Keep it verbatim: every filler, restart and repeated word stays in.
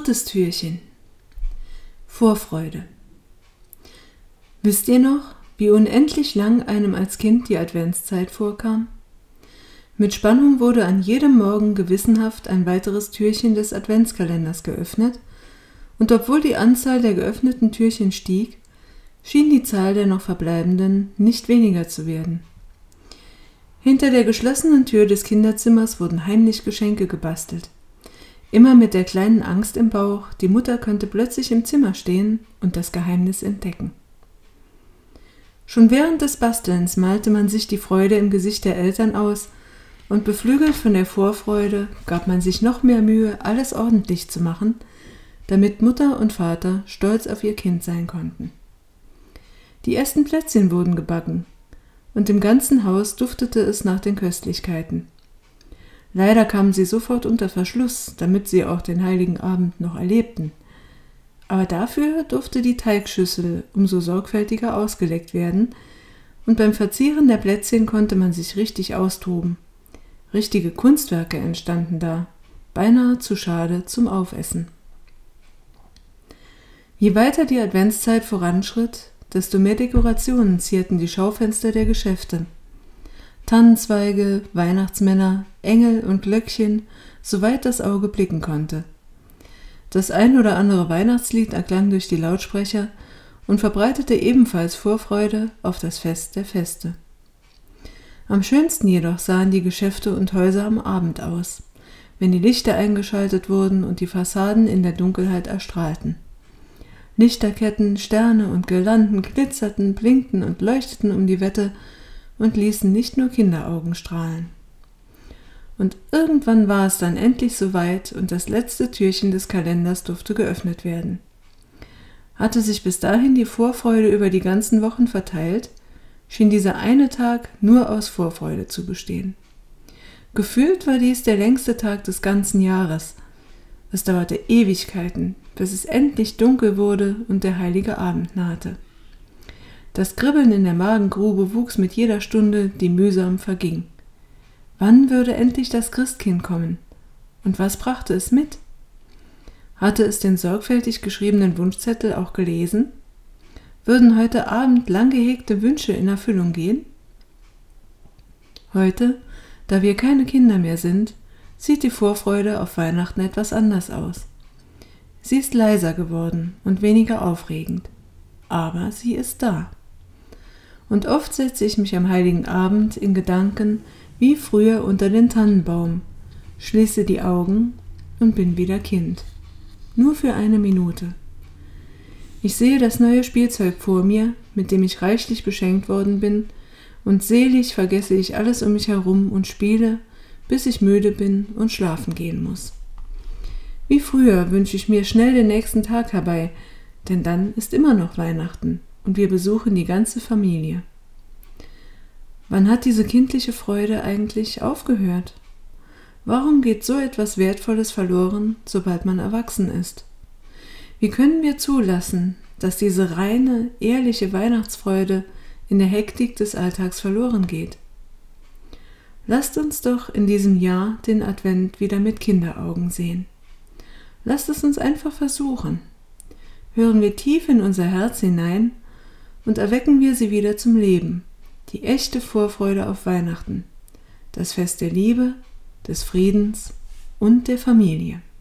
Drittes Türchen. Vorfreude. Wisst ihr noch, wie unendlich lang einem als Kind die Adventszeit vorkam? Mit Spannung wurde an jedem Morgen gewissenhaft ein weiteres Türchen des Adventskalenders geöffnet, und obwohl die Anzahl der geöffneten Türchen stieg, schien die Zahl der noch verbleibenden nicht weniger zu werden. Hinter der geschlossenen Tür des Kinderzimmers wurden heimlich Geschenke gebastelt. Immer mit der kleinen Angst im Bauch, die Mutter könnte plötzlich im Zimmer stehen und das Geheimnis entdecken. Schon während des Bastelns malte man sich die Freude im Gesicht der Eltern aus, und beflügelt von der Vorfreude gab man sich noch mehr Mühe, alles ordentlich zu machen, damit Mutter und Vater stolz auf ihr Kind sein konnten. Die ersten Plätzchen wurden gebacken, und im ganzen Haus duftete es nach den Köstlichkeiten. Leider kamen sie sofort unter Verschluss, damit sie auch den heiligen Abend noch erlebten. Aber dafür durfte die Teigschüssel umso sorgfältiger ausgeleckt werden, und beim Verzieren der Plätzchen konnte man sich richtig austoben. Richtige Kunstwerke entstanden da, beinahe zu schade zum Aufessen. Je weiter die Adventszeit voranschritt, desto mehr Dekorationen zierten die Schaufenster der Geschäfte. Tannenzweige, Weihnachtsmänner, Engel und Glöckchen, soweit das Auge blicken konnte. Das ein oder andere Weihnachtslied erklang durch die Lautsprecher und verbreitete ebenfalls Vorfreude auf das Fest der Feste. Am schönsten jedoch sahen die Geschäfte und Häuser am Abend aus, wenn die Lichter eingeschaltet wurden und die Fassaden in der Dunkelheit erstrahlten. Lichterketten, Sterne und Girlanden glitzerten, blinkten und leuchteten um die Wette und ließen nicht nur Kinderaugen strahlen. Und irgendwann war es dann endlich soweit und das letzte Türchen des Kalenders durfte geöffnet werden. Hatte sich bis dahin die Vorfreude über die ganzen Wochen verteilt, schien dieser eine Tag nur aus Vorfreude zu bestehen. Gefühlt war dies der längste Tag des ganzen Jahres. Es dauerte Ewigkeiten, bis es endlich dunkel wurde und der heilige Abend nahte. Das Kribbeln in der Magengrube wuchs mit jeder Stunde, die mühsam verging. Wann würde endlich das Christkind kommen? Und was brachte es mit? Hatte es den sorgfältig geschriebenen Wunschzettel auch gelesen? Würden heute Abend lang gehegte Wünsche in Erfüllung gehen? Heute, da wir keine Kinder mehr sind, sieht die Vorfreude auf Weihnachten etwas anders aus. Sie ist leiser geworden und weniger aufregend, aber sie ist da. Und oft setze ich mich am heiligen Abend in Gedanken wie früher unter den Tannenbaum, schließe die Augen und bin wieder Kind. Nur für eine Minute. Ich sehe das neue Spielzeug vor mir, mit dem ich reichlich beschenkt worden bin, und selig vergesse ich alles um mich herum und spiele, bis ich müde bin und schlafen gehen muss. Wie früher wünsche ich mir schnell den nächsten Tag herbei, denn dann ist immer noch Weihnachten und wir besuchen die ganze Familie. Wann hat diese kindliche Freude eigentlich aufgehört? Warum geht so etwas Wertvolles verloren, sobald man erwachsen ist? Wie können wir zulassen, dass diese reine, ehrliche Weihnachtsfreude in der Hektik des Alltags verloren geht? Lasst uns doch in diesem Jahr den Advent wieder mit Kinderaugen sehen. Lasst es uns einfach versuchen. Hören wir tief in unser Herz hinein und erwecken wir sie wieder zum Leben, die echte Vorfreude auf Weihnachten, das Fest der Liebe, des Friedens und der Familie.